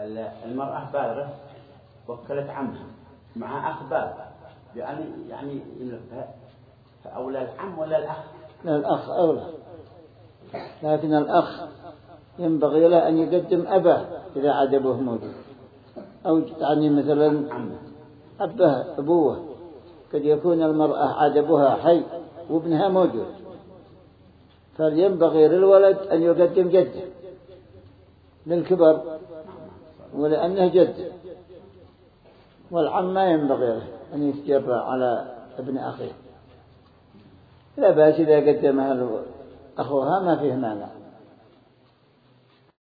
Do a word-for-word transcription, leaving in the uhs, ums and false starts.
المرأة بالغة وكلت عمها مع أخ بالغ، يعني يعني فأولى العم ولا الأخ؟ لا الأخ أولى، لكن الأخ ينبغي له أن يقدم أباه إذا عجبه موجود، أو يعني مثلا أباه أبوه، قد يكون المرأة عجبها حي وابنها موجود، فلينبغي للولد أن يقدم جده للكبر ولأنه جد، والعم ما ينبغي له أن يتجرأ على ابن أخيه، لا بأس إذا قدمها أخوها ما فيه مانع.